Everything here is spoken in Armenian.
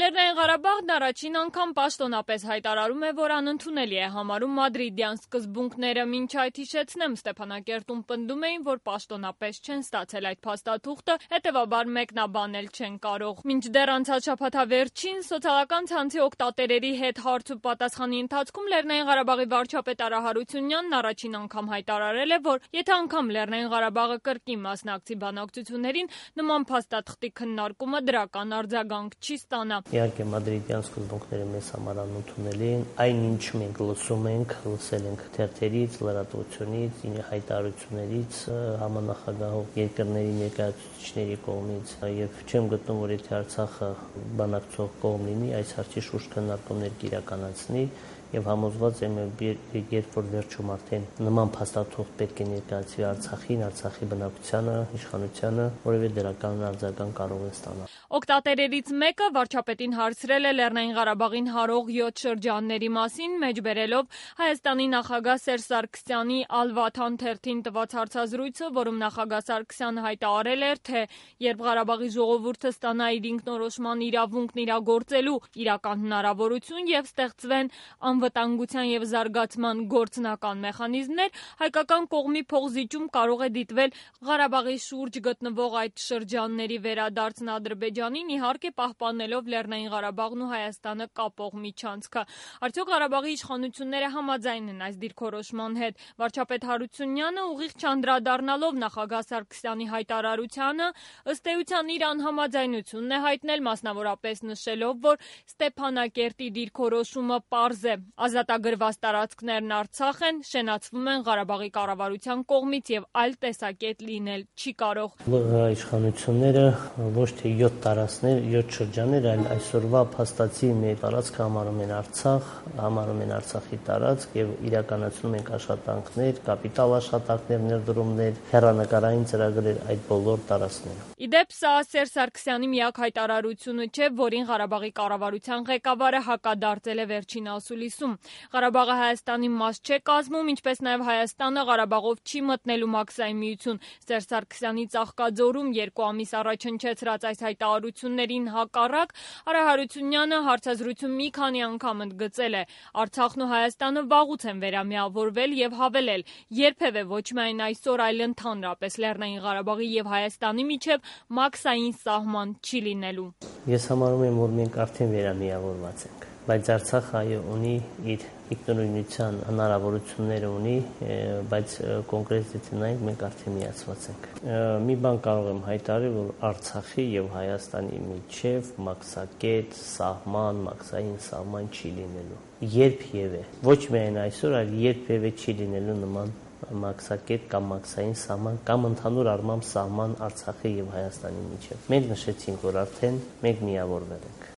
Լեռնային Ղարաբաղն առաջին անգամ պաշտոնապես հայտարարում է, որ անընդունելի է համարում մադրիդյան սկզբունքները։ Մինչ այդ հիշեցնեմ, Ստեփանակերտում պնդում էին, որ պաշտոնապես չեն ստացել այդ փաստաթուղթը, հետևաբար մեկնաբանել չեն կարող։ Մինչդեռ անցած շաբաթավերջին սոցիալական ցանցի օգտատերերի հետ հարց ու պատասխանի ընթացքում Լեռնային Ղարաբաղի վարչապետ Արա Հարությունյանն առաջին անգամ հայտարարել է, որ եթե անգամ Լեռնային Ղարաբաղը կրկին մասնակցի բանակցություններին, նման փաստաթղթի քննարկումը դրական արձագանք չի ստանա։ Իհարկե մադրիդյան սկզբունքները մեզ համար անընդունելի են, այնինչ մենք լսում ենք, լսել ենք թերթերից, լրատվությունից, հայտարարություններից, համանախագահող երկրների ներկայացուցիչների կողմից, եւ չեմ գտնում, որ եթե Արցախը բանակցող կողմ լինի, այս հարցի շուրջ քննարկումներ կիրականացնի եւ համոզված եմ, երբ որ վերջում արդեն նման փաստաթուղթ պետք է ներկայացվի Արցախին, Արցախի բնակչությանը, իշխանությանը, որևէ դրական արձագանք կարող է ստանալ։ Օգտատերերից մեկը վարչապետին հարցրել է Լեռնային Ղարաբաղին հարող 7 շրջանների մասին, մեջբերելով Հայաստանի նախագահ Սերժ Սարգսյանի Ալ-Վաթան թերթին տված հարցազրույցը, որում նախագահ Սարգսյանը հայտարարել էր, թե երբ Ղարաբաղի ժողովուրդը ստանա իր ինքնորոշման իրավունքն իրագործելու իրական հնարավորություն եւ ստեղծվեն անվտանգության եւ զարգացման գործնական մեխանիզմներ, հայկական կողմի փոխզիջում կարող է դիտվել Ղարաբաղի շուրջ գտնվող այդ շրջանների վերադարձն Ադրբեջանին, իհարկե պահպանելով Լեռնային Ղարաբաղն ու Հայաստանը կապող միջանցքը։ Արդյոք Ղարաբաղի իշխանությունները համաձայն են այս դիրքորոշման հետ։ Վարչապետ Հարությունյանը ուղիղ չանդրադառնալով նախագահ Սարգսյանի հայտարարությանը, ըստ էության իր անհամաձայնությունն է հայտնել, մասնավորապես նշելով, որ Ստեփանակերտի դիրքորոշումը պարզ է։ Ազատագրված տարածքներն Արցախ են, շենացվում են Ղարաբաղի կառավարության կողմից եւ այլ տեսակետ լինել չի կարող։ Իշխանությունները ոչ թե 7 տարածքներ, 7 շրջաններ, այլ այսօրվա փաստացի մեր տարածքը համարում են Արցախ, համարում են Արցախի տարածք եւ իրականացնում են աշխատանքներ, կապիտալ աշխատանքներ, ներդրումներ, հեռանկարային ծրագրեր այդ բոլոր տարածքներում։ Իդեպ սա Սերժ Սարգսյանի միակ հայտարարությունը չէ, որին Ղարաբաղի կառավարության ղեկավարը հակադարձել է վերջին ասուլիսում։ Ղարաբաղը Հայաստանի մաս չէ կազմում, ինչպես նաև Հայաստանը Ղարաբաղով չի մտնելու Մաքսային միություն։ Սերժ Սարգսյանի Ծաղկաձորում 2 ամիս առաջ հնչեցրած այս հայտարարություններին հակառակ Արա Հարությունյանը հարցազրույցում մի քանի անգամ ընդգծել է. Արցախն ու Հայաստանը վաղուց են վերամիավորվել եւ հավելել. երբևէ ոչ միայն այսօր, այլ ընդհանրապես Լեռնային Ղարաբաղի եւ Հայաստանի միջև մաքսային սահման չի լինելու։ Ես համարում եմ, որ մենք արդեն վերամիավորված ենք, բայց Արցախը այո ունի իր ինքնուրույնության հնարավորությունները ունի, բայց կոնկրետ եթե նայենք, մենք արդեն միացված ենք։ Մի բան կարող եմ հայտարարել, որ Արցախի եւ Հայաստանի միջև մաքսակետ, սահման, մաքսային սահման չի լինելու։ Երբևէ, ոչ միայն այսօր, այլ երբևէ չի լինելու նման մաքսակետ կամ մաքսային սահման կամ ընդհանուր առմամբ սահման Արցախի եւ Հայաստանի միջև։ Մենք նշեցինք, որ արդեն մենք միավորվել ենք։